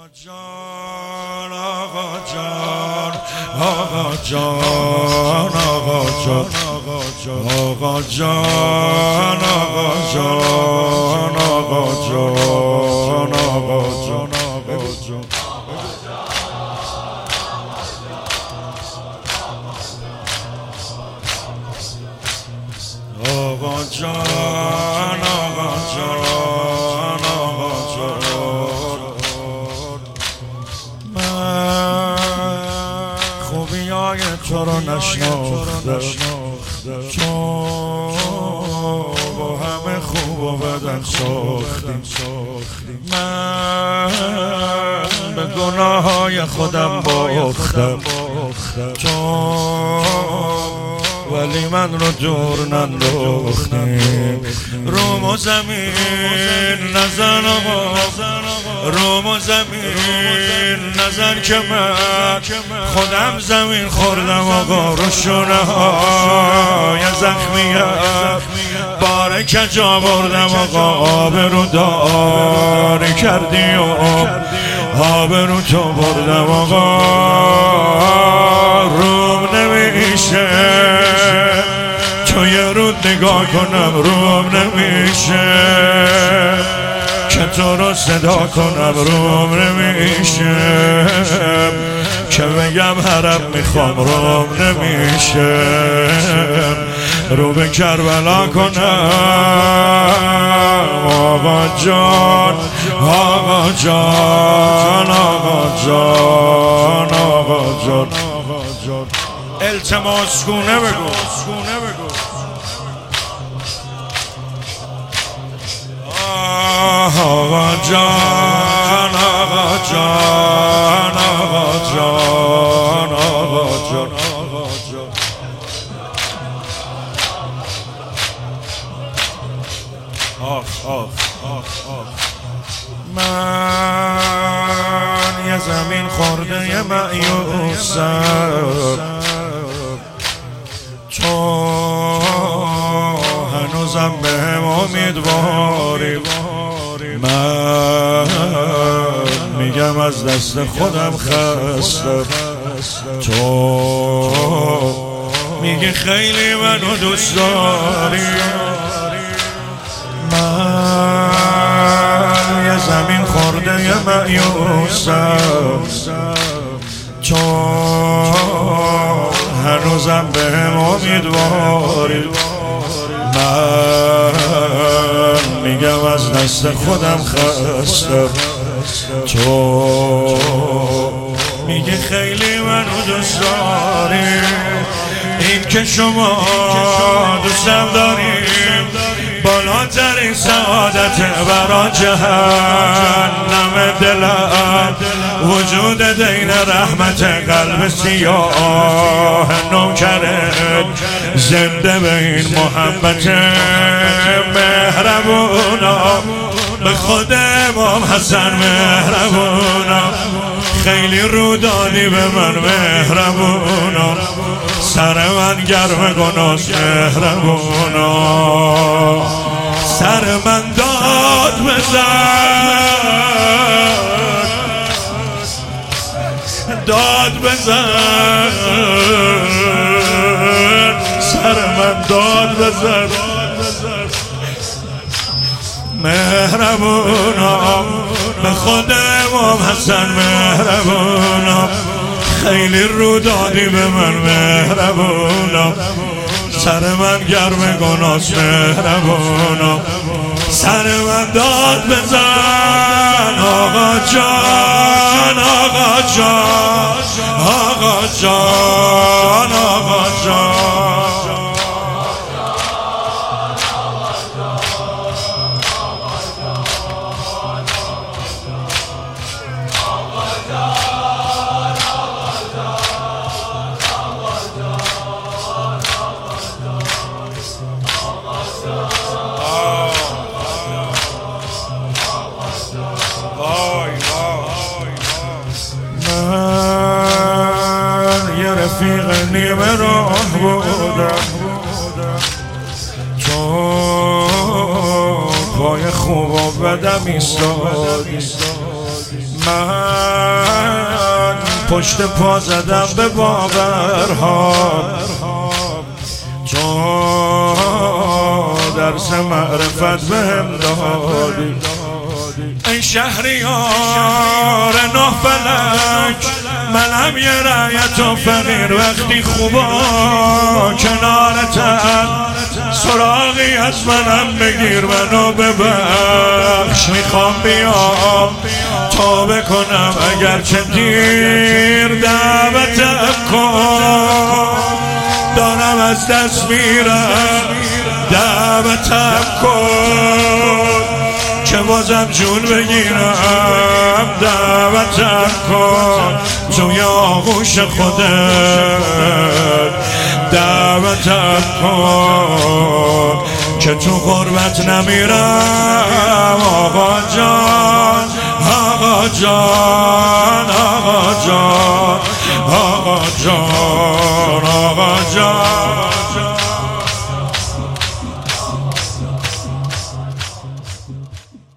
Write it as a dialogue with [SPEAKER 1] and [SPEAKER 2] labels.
[SPEAKER 1] جان آقا جان آقا جان آقا جان آقا جان آقا جان آقا جان آقا جان آقا جان آقا جان آقا جان آقا جان من خوبیای تو رو نشناختم چون با همه خوب و بدن ساختیم من به گناههای خودم باختم چون ولی من رو دور ننداختیم روم و زمین نزن آقا روم و زمین نزن که من خودم زمین خوردم آقا رو شونه های زخمیم باره کجا بردم آقا آبرو داری کردی و آبرو تو بردم آقا روم نمیشه تو یه رود نگاه کنم روم نمیشه که تو رو صدا کنم روم نمیشه که بگم حرم میخوام روم نمیشه رو به کربلا کنم آقا جان آقا جان آقا جان آقا جان التماس گونه بگو آقا جان آقا جان آقا جان آقا جان من یه زمین خورده یه مایوسم چون هنوزم بهم امیدواری من میگم از دست خودم خستم تو میگی خیلی منو دوست داری من یه زمین خورده یه مایوسم چون هنوزم بهم امیدواری من میگم از دست خودم خستم تو میگه خیلی منو دوست داری این که شما دوستم داریم بالاترین سعادت برا جهنم دلم وجود دین رحمت قلب سیاه نوکرت زنده به این محبت مهربونا به خود امام حسن مهربونا خیلی رو دادی به من مهربونا سر من گرم گناس مهربونا سر من داد بزن سر من داد بزن مهربونا به خود امام حسن مهربونا خیلی رو دادی به من مهربونا سر من گرم گناس مهربونا سر من داد بزن آقا جان آقا جان آقا جان آقا جان رفیق نیمه راه بودم چون پای خوب و بدم ایستادی. من پشت پا زدم به باورها، تو درس معرفت بهم دادی. ای شهریار نه فلک، منم یه رعیت و فقیر وقتی خوبا کنارتم، سراغی از منم بگیر منو ببخش. میخوام بیام توبه کنم اگرچه دیر، دعوتم کن دارم از دست میرم، دعوتم کن که بازم جون بگیرم، دعوتم کن توی آغوش خودت، دعوتم کن که تو غربت نمیرم. آقا جان آقا جان آقا جان آقا جان آقا جان